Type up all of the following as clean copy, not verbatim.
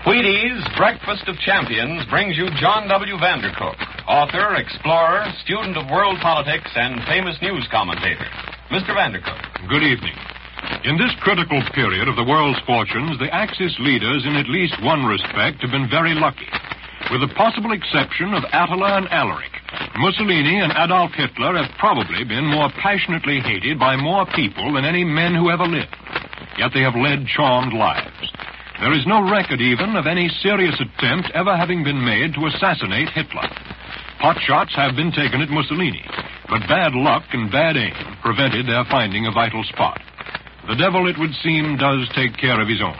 Wheaties Breakfast of Champions brings you John W. Vandercook, author, explorer, student of world politics, and famous news commentator. Mr. Vandercook. Good evening. In this critical period of the world's fortunes, the Axis leaders, in at least one respect, have been very lucky. With the possible exception of Attila and Alaric, Mussolini and Adolf Hitler have probably been more passionately hated by more people than any men who ever lived. Yet they have led charmed lives. There is no record even of any serious attempt ever having been made to assassinate Hitler. Pot shots have been taken at Mussolini, but bad luck and bad aim prevented their finding a vital spot. The devil, it would seem, does take care of his own.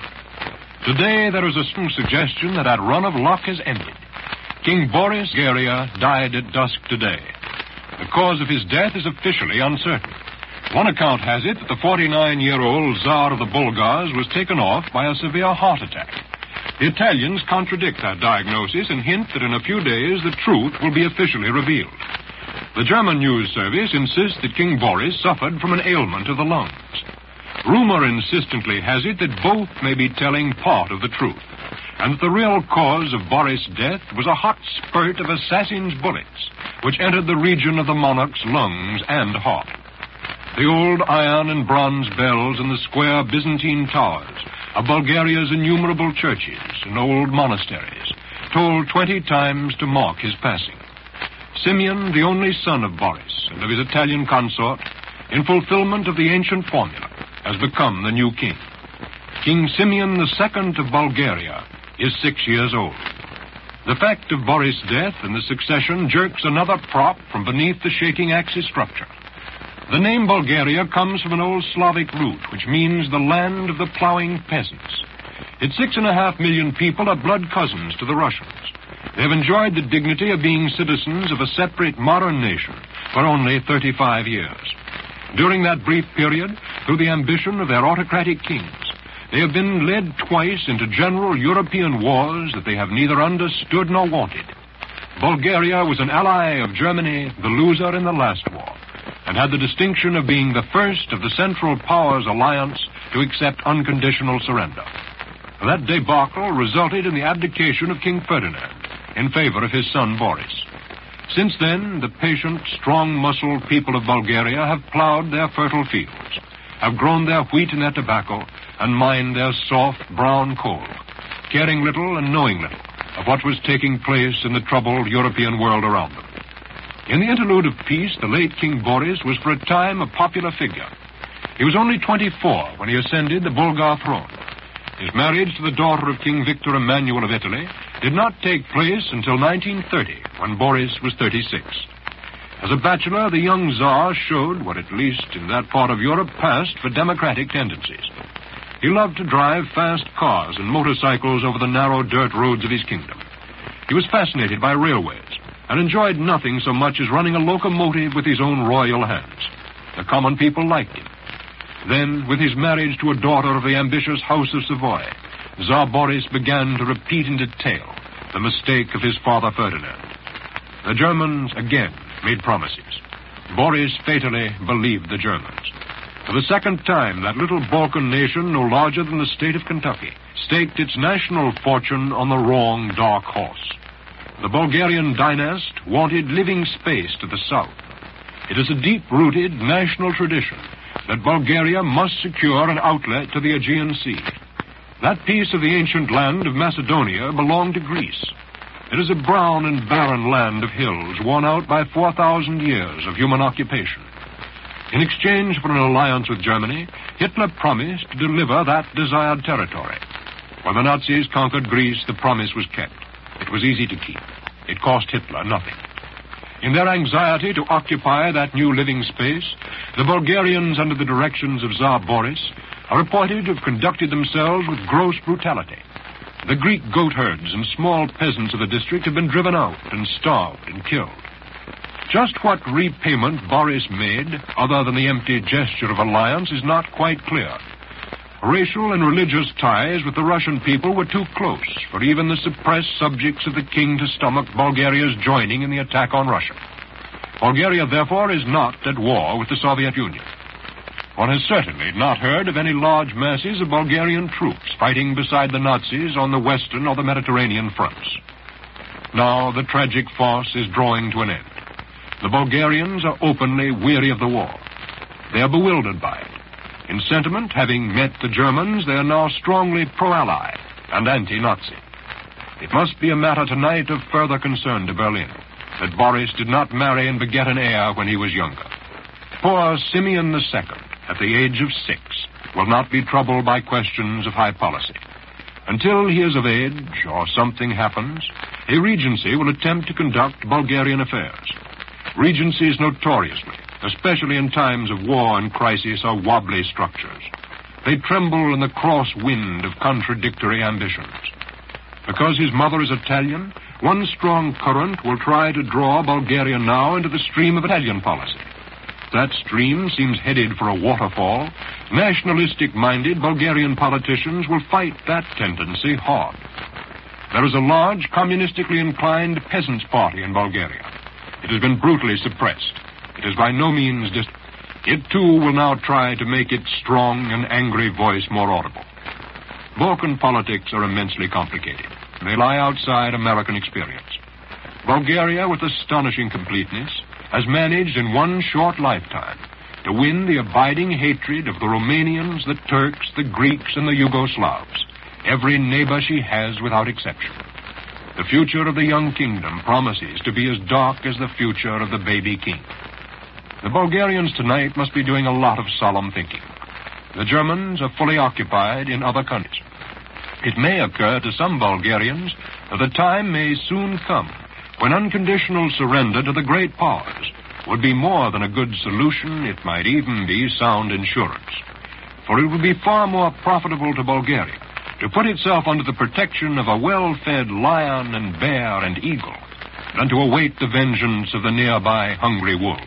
Today there is a strong suggestion that run of luck has ended. King Boris Bulgaria died at dusk today. The cause of his death is officially uncertain. One account has it that the 49-year-old Tsar of the Bulgars was taken off by a severe heart attack. The Italians contradict that diagnosis and hint that in a few days the truth will be officially revealed. The German news service insists that King Boris suffered from an ailment of the lungs. Rumor insistently has it that both may be telling part of the truth, and that the real cause of Boris' death was a hot spurt of assassin's bullets, which entered the region of the monarch's lungs and heart. The old iron and bronze bells in the square Byzantine towers of Bulgaria's innumerable churches and old monasteries tolled 20 times to mark his passing. Simeon, the only son of Boris and of his Italian consort, in fulfillment of the ancient formula, has become the new king. King Simeon II of Bulgaria is 6 years old. The fact of Boris' death and the succession jerks another prop from beneath the shaking Axis structure. The name Bulgaria comes from an old Slavic root, which means the land of the plowing peasants. Its 6.5 million people are blood cousins to the Russians. They have enjoyed the dignity of being citizens of a separate modern nation for only 35 years. During that brief period, through the ambition of their autocratic kings, they have been led twice into general European wars that they have neither understood nor wanted. Bulgaria was an ally of Germany, the loser in the last war, and had the distinction of being the first of the Central Powers alliance to accept unconditional surrender. That debacle resulted in the abdication of King Ferdinand in favor of his son Boris. Since then, the patient, strong-muscled people of Bulgaria have plowed their fertile fields, have grown their wheat and their tobacco, and mined their soft, brown coal, caring little and knowing little of what was taking place in the troubled European world around them. In the interlude of peace, the late King Boris was for a time a popular figure. He was only 24 when he ascended the Bulgar throne. His marriage to the daughter of King Victor Emmanuel of Italy did not take place until 1930, when Boris was 36. As a bachelor, the young Tsar showed what, at least in that part of Europe, passed for democratic tendencies. He loved to drive fast cars and motorcycles over the narrow dirt roads of his kingdom. He was fascinated by railways and enjoyed nothing so much as running a locomotive with his own royal hands. The common people liked him. Then, with his marriage to a daughter of the ambitious House of Savoy, Tsar Boris began to repeat in detail the mistake of his father Ferdinand. The Germans again made promises. Boris fatally believed the Germans. For the second time, that little Balkan nation, no larger than the state of Kentucky, staked its national fortune on the wrong dark horse. The Bulgarian dynast wanted living space to the south. It is a deep-rooted national tradition that Bulgaria must secure an outlet to the Aegean Sea. That piece of the ancient land of Macedonia belonged to Greece. It is a brown and barren land of hills worn out by 4,000 years of human occupation. In exchange for an alliance with Germany, Hitler promised to deliver that desired territory. When the Nazis conquered Greece, the promise was kept. It was easy to keep. It cost Hitler nothing. In their anxiety to occupy that new living space, the Bulgarians, under the directions of Tsar Boris, are reported to have conducted themselves with gross brutality. The Greek goat herds and small peasants of the district have been driven out and starved and killed. Just what repayment Boris made, other than the empty gesture of alliance, is not quite clear. Racial and religious ties with the Russian people were too close for even the suppressed subjects of the king to stomach Bulgaria's joining in the attack on Russia. Bulgaria, therefore, is not at war with the Soviet Union. One has certainly not heard of any large masses of Bulgarian troops fighting beside the Nazis on the Western or the Mediterranean fronts. Now the tragic farce is drawing to an end. The Bulgarians are openly weary of the war. They are bewildered by it. In sentiment, having met the Germans, they are now strongly pro-Ally and anti-Nazi. It must be a matter tonight of further concern to Berlin that Boris did not marry and beget an heir when he was younger. Poor Simeon II, at the age of 6, will not be troubled by questions of high policy. Until he is of age or something happens, a regency will attempt to conduct Bulgarian affairs. Regencies notoriously, especially in times of war and crisis, are wobbly structures. They tremble in the cross wind of contradictory ambitions. Because his mother is Italian, one strong current will try to draw Bulgaria now into the stream of Italian policy. That stream seems headed for a waterfall. Nationalistic-minded Bulgarian politicians will fight that tendency hard. There is a large communistically inclined peasants' party in Bulgaria. It has been brutally suppressed. It is by no means It, too, will now try to make its strong and angry voice more audible. Balkan politics are immensely complicated. They lie outside American experience. Bulgaria, with astonishing completeness, has managed in one short lifetime to win the abiding hatred of the Romanians, the Turks, the Greeks, and the Yugoslavs, every neighbor she has without exception. The future of the young kingdom promises to be as dark as the future of the baby king. The Bulgarians tonight must be doing a lot of solemn thinking. The Germans are fully occupied in other countries. It may occur to some Bulgarians that the time may soon come when unconditional surrender to the great powers would be more than a good solution. It might even be sound insurance. For it would be far more profitable to Bulgaria to put itself under the protection of a well-fed lion and bear and eagle than to await the vengeance of the nearby hungry wolves.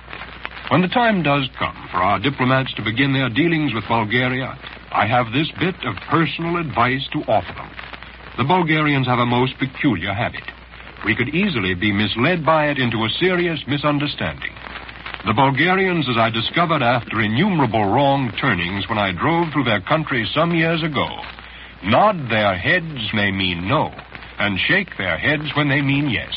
When the time does come for our diplomats to begin their dealings with Bulgaria, I have this bit of personal advice to offer them. The Bulgarians have a most peculiar habit. We could easily be misled by it into a serious misunderstanding. The Bulgarians, as I discovered after innumerable wrong turnings when I drove through their country some years ago, nod their heads when they mean no, and shake their heads when they mean yes.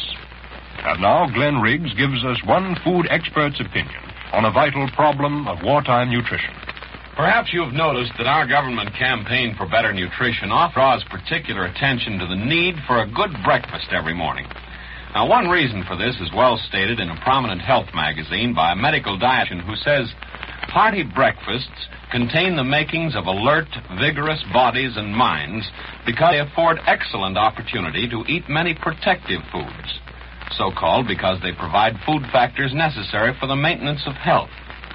And now Glenn Riggs gives us one food expert's opinion on a vital problem of wartime nutrition. Perhaps you've noticed that our government campaign for better nutrition draws particular attention to the need for a good breakfast every morning. Now, one reason for this is well stated in a prominent health magazine by a medical dietitian who says, hearty breakfasts contain the makings of alert, vigorous bodies and minds because they afford excellent opportunity to eat many protective foods, so-called because they provide food factors necessary for the maintenance of health.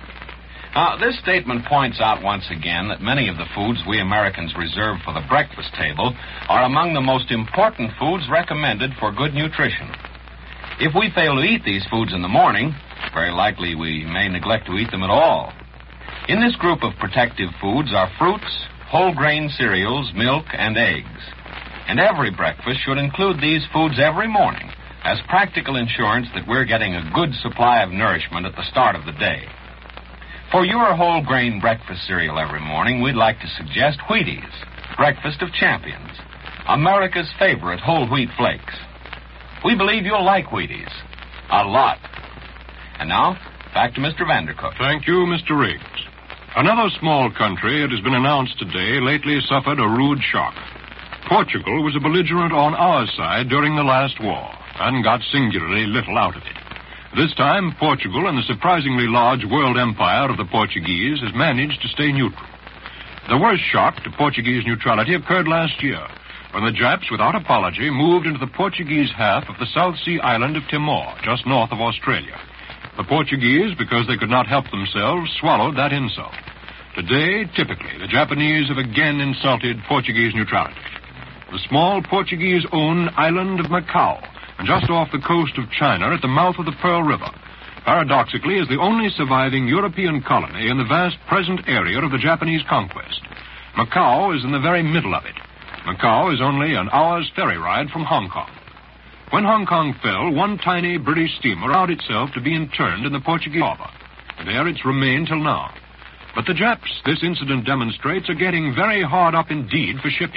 Now, this statement points out once again that many of the foods we Americans reserve for the breakfast table are among the most important foods recommended for good nutrition. If we fail to eat these foods in the morning, very likely we may neglect to eat them at all. In this group of protective foods are fruits, whole grain cereals, milk, and eggs. And every breakfast should include these foods every morning as practical insurance that we're getting a good supply of nourishment at the start of the day. For your whole grain breakfast cereal every morning, we'd like to suggest Wheaties, Breakfast of Champions, America's favorite whole wheat flakes. We believe you'll like Wheaties a lot. And now, back to Mr. Vandercook. Thank you, Mr. Riggs. Another small country, it has been announced today, lately suffered a rude shock. Portugal was a belligerent on our side during the last war and got singularly little out of it. This time, Portugal and the surprisingly large world empire of the Portuguese has managed to stay neutral. The worst shock to Portuguese neutrality occurred last year, when the Japs, without apology, moved into the Portuguese half of the South Sea island of Timor, just north of Australia. The Portuguese, because they could not help themselves, swallowed that insult. Today, typically, the Japanese have again insulted Portuguese neutrality. The small Portuguese-owned island of Macau, and just off the coast of China at the mouth of the Pearl River, paradoxically is the only surviving European colony in the vast present area of the Japanese conquest. Macau is in the very middle of it. Macau is only an hour's ferry ride from Hong Kong. When Hong Kong fell, one tiny British steamer allowed itself to be interned in the Portuguese harbor. There it's remained till now. But the Japs, this incident demonstrates, are getting very hard up indeed for shipping.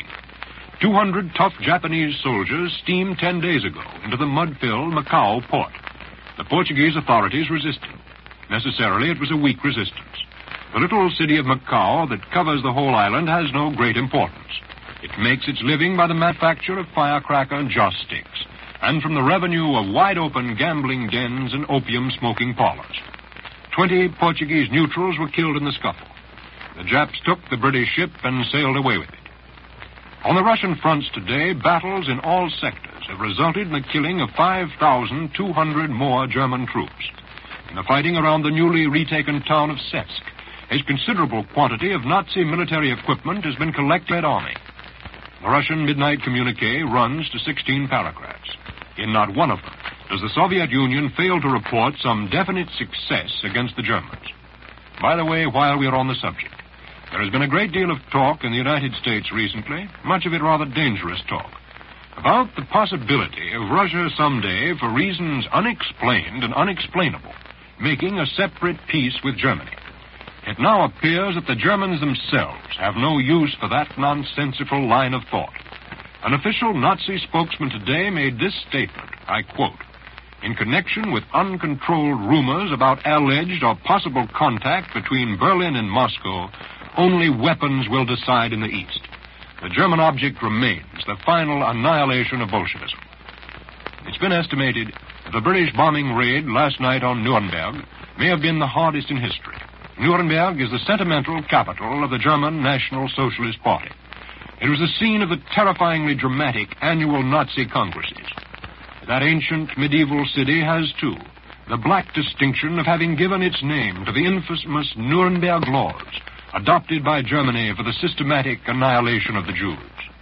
200 tough Japanese soldiers steamed 10 days ago into the mud-filled Macau port. The Portuguese authorities resisted. Necessarily, it was a weak resistance. The little city of Macau that covers the whole island has no great importance. It makes its living by the manufacture of firecracker and joss sticks, and from the revenue of wide-open gambling dens and opium-smoking parlors. 20 Portuguese neutrals were killed in the scuffle. The Japs took the British ship and sailed away with it. On the Russian fronts today, battles in all sectors have resulted in the killing of 5,200 more German troops. In the fighting around the newly retaken town of Setsk, a considerable quantity of Nazi military equipment has been collected by the army. The Russian midnight communique runs to 16 paragraphs. In not one of them does the Soviet Union fail to report some definite success against the Germans. By the way, while we are on the subject, there has been a great deal of talk in the United States recently, much of it rather dangerous talk, about the possibility of Russia someday, for reasons unexplained and unexplainable, making a separate peace with Germany. It now appears that the Germans themselves have no use for that nonsensical line of thought. An official Nazi spokesman today made this statement, I quote, "In connection with uncontrolled rumors about alleged or possible contact between Berlin and Moscow, only weapons will decide in the East. The German object remains the final annihilation of Bolshevism." It's been estimated that the British bombing raid last night on Nuremberg may have been the hardest in history. Nuremberg is the sentimental capital of the German National Socialist Party. It was the scene of the terrifyingly dramatic annual Nazi congresses. That ancient medieval city has, too, the black distinction of having given its name to the infamous Nuremberg laws, adopted by Germany for the systematic annihilation of the Jews.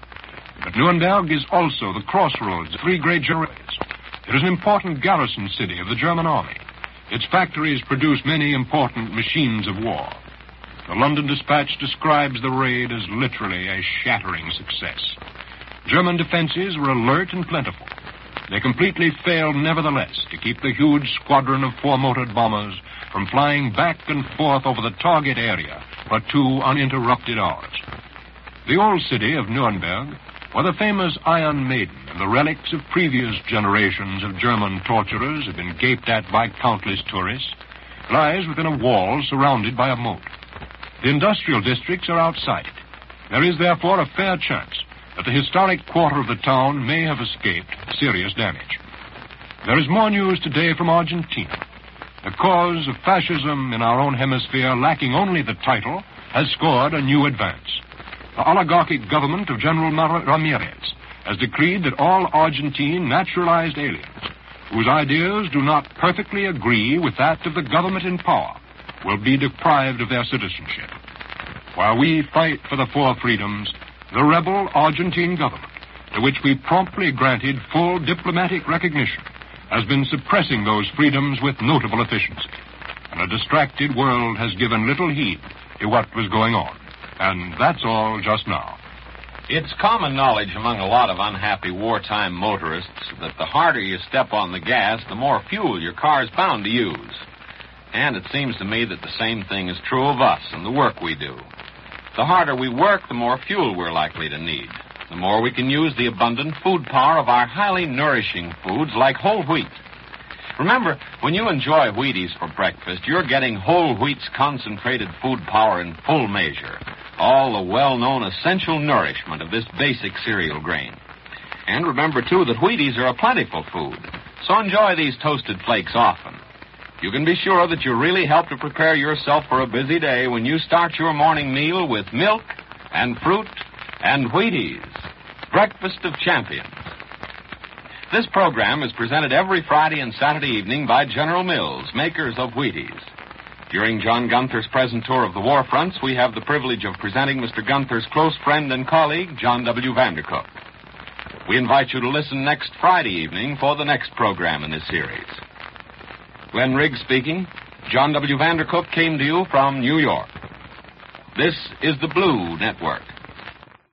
But Nuremberg is also the crossroads of three great generations. It is an important garrison city of the German army. Its factories produce many important machines of war. The London Dispatch describes the raid as literally a shattering success. German defenses were alert and plentiful. They completely failed, nevertheless, to keep the huge squadron of four-motored bombers from flying back and forth over the target area for 2 uninterrupted hours. The old city of Nuremberg, where the famous Iron Maiden and the relics of previous generations of German torturers have been gaped at by countless tourists, lies within a wall surrounded by a moat. The industrial districts are outside it. There is, therefore, a fair chance that the historic quarter of the town may have escaped serious damage. There is more news today from Argentina. The cause of fascism in our own hemisphere, lacking only the title, has scored a new advance. The oligarchic government of General Ramirez has decreed that all Argentine naturalized aliens whose ideas do not perfectly agree with that of the government in power will be deprived of their citizenship. While we fight for the 4 freedoms, the rebel Argentine government, to which we promptly granted full diplomatic recognition, has been suppressing those freedoms with notable efficiency. And a distracted world has given little heed to what was going on. And that's all just now. It's common knowledge among a lot of unhappy wartime motorists that the harder you step on the gas, the more fuel your car is bound to use. And it seems to me that the same thing is true of us and the work we do. The harder we work, the more fuel we're likely to need. The more we can use the abundant food power of our highly nourishing foods like whole wheat. Remember, when you enjoy Wheaties for breakfast, you're getting whole wheat's concentrated food power in full measure. All the well-known essential nourishment of this basic cereal grain. And remember, too, that Wheaties are a plentiful food. So enjoy these toasted flakes often. You can be sure that you really help to prepare yourself for a busy day when you start your morning meal with milk and fruit and Wheaties. Breakfast of Champions. This program is presented every Friday and Saturday evening by General Mills, makers of Wheaties. During John Gunther's present tour of the war fronts, we have the privilege of presenting Mr. Gunther's close friend and colleague, John W. Vandercook. We invite you to listen next Friday evening for the next program in this series. Glenn Riggs speaking. John W. Vandercook came to you from New York. This is the Blue Network.